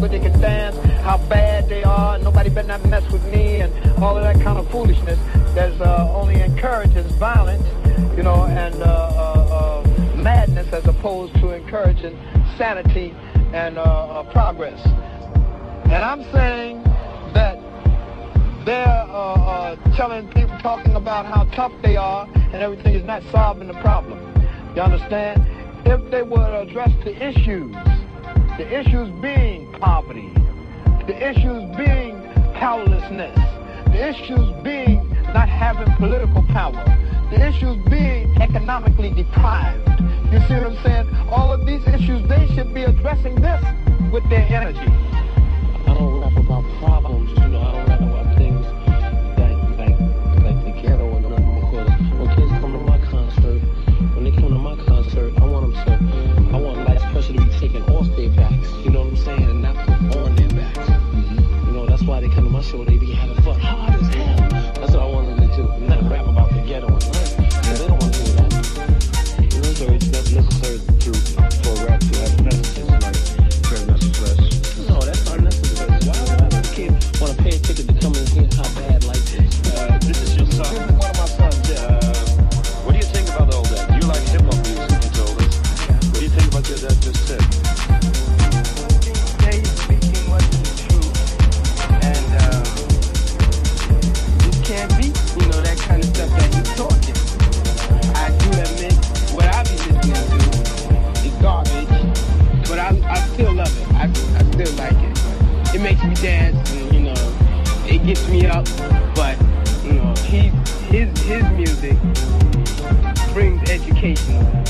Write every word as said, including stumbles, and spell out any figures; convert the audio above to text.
but they can dance, how bad they are, and nobody better not mess with me, and all of that kind of foolishness that uh, only encourages violence, you know, and uh, uh, uh, madness as opposed to encouraging sanity and uh, uh, progress. And I'm saying that they're uh, uh, telling people, talking about how tough they are and everything is not solving the problem. You understand? If they would address the issues, the issues being poverty, the issues being powerlessness, the issues being not having political power, the issues being economically deprived. You see what I'm saying? All of these issues, they should be addressing this with their energy. I don't rap about problems, you know, I don't rap about things that, like, like the ghetto or nothing, because when kids come to my concert, when they come to my concert, I want them to, I want life's pressure to be taken off their backs, you know what I'm saying, and not put on their backs. Mm-hmm. You know, that's why they come to my show, they be having fun hard as hell. That's what I want them to do, not rap about the ghetto and nothing, because they don't want to hear that. You know, so it's that's necessary to, for rap to have messages, like, very messageless. No, that's not necessary. Why would a kid want to pay a ticket to come and hear how bad life is? Uh, this is your son. This is one of my sons, yeah. Uh, what do you think about all that? You like hip-hop music, you told us. What do you think about what that just said? He's speaking what is the truth. And uh, it can't be, you know, that kind of stuff that he's talking. I do admit what I be listening to is garbage, but I, I still love it. I, I still like it. It makes me dance, and, you know, it gets me up, but, you know, he, his, his music brings education.